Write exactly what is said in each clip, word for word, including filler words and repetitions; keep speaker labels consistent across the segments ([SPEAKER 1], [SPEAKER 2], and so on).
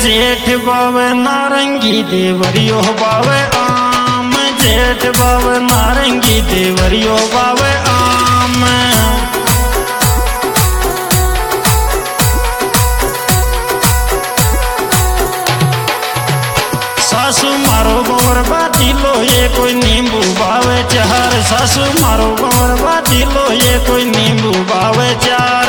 [SPEAKER 1] जेठ बावे नारंगी देवरियो बावे आम, जेठ बावे नारंगी देवरियो बावे आम। सासू मारो गोर बाती लो ये कोई नींबू बावे चार, सासू मारो गोर बाती लो ये कोई नींबू बावे चार।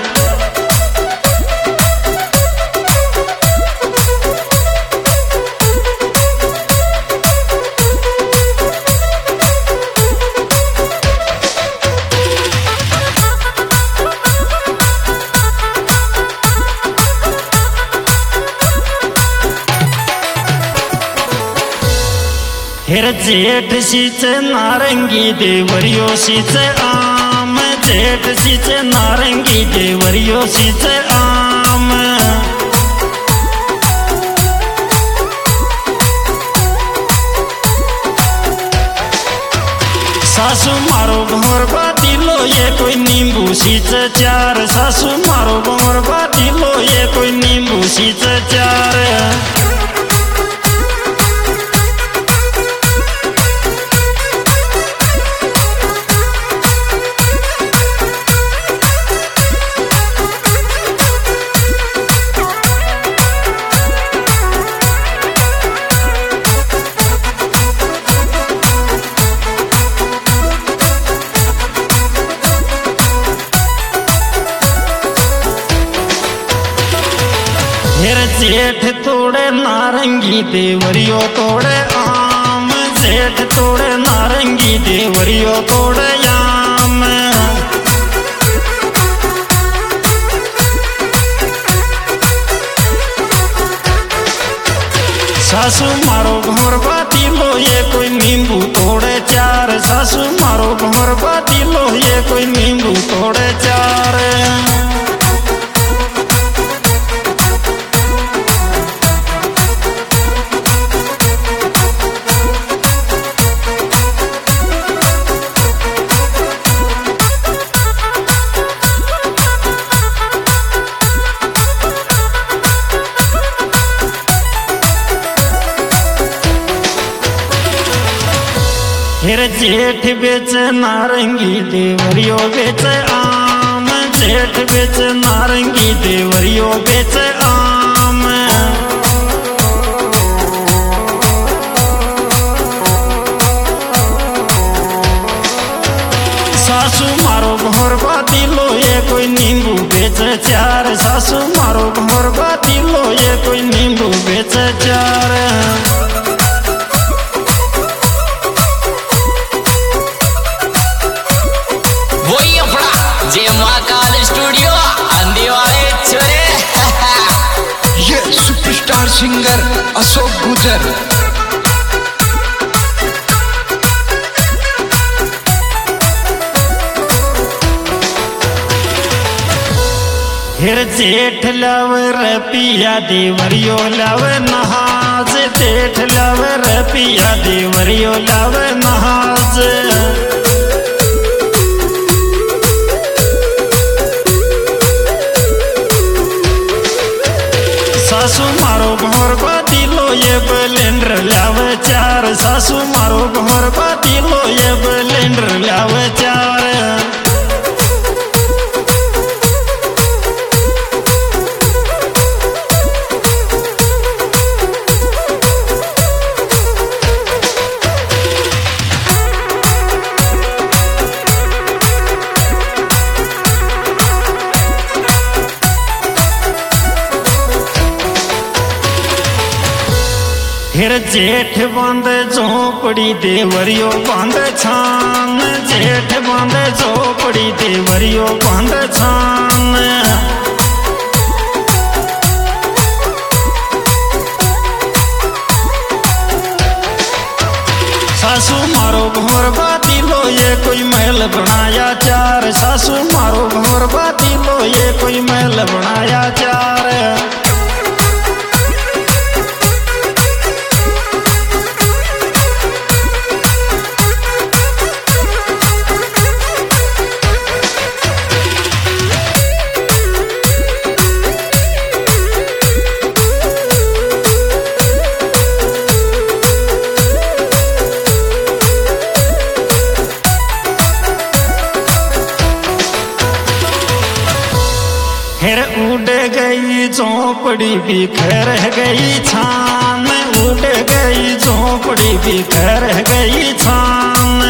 [SPEAKER 1] फिर जेठ सींचे नारंगी देवरियो सींचे आम, जेठ सींचे नारंगी देवरियो सींचे आम। सासू मारो भोर बाती लो ये कोई नींबू सींचे चार, सासू मारो भोर बाती लो ये कोई नींबू सींचे चार। फिर जेठ तोड़े नारंगी देवरियो तोड़े आम, जेठ तोड़े नारंगी देवरियो तोड़े आम। सासू मारो घोर बाती लो ये कोई नींबू तोड़े चार, सासू मारो घोर बाती लो ये कोई नींबू तोड़े चार। फिर जेठ बेच नारंगी देवरियो बेच आम, जेठ बेच नारंगी देवरियो बेच आम। सासू मारो घोर बाती लो ये कोई नींबू बेच चार, सासू मारो घोर बाती लो ये कोई नींबू बेच चार।
[SPEAKER 2] जे महाकाल स्टूडियो अंधेवाड़े छोरे।
[SPEAKER 3] ये सुपरस्टार सिंगर अशोक गुजर।
[SPEAKER 1] फिर जेठ लव रपिया देवरियो लव नहाज, जेठ लव रपिया देवरियो लव नहाज। सासू मारो घोर बाती लो ये ब्लेंडर लावे चार, सासू मारो घोर बाती लो ये ब्लेंडर लावे चार। फिर जेठ बांध झोपड़ी देवरियो बांध छान, जेठ बांध झोपड़ी देवरियो बांध छान। सासू मारो घोर बाती लो ये कोई महल बनाया चार, सासू मारो घोर बाती लो ये कोई महल बनाया चार। झोपड़ी बिखर गई छान, उठ गई झोपड़ी बिखर गई छान।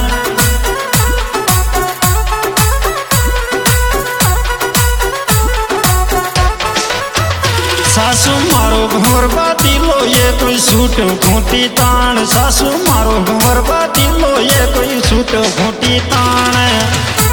[SPEAKER 1] सासू मारो घोर बाती लो ये कोई सूट घूटी तान, सासू मारो घोर बाती लो ये कोई सूट घूटी तान।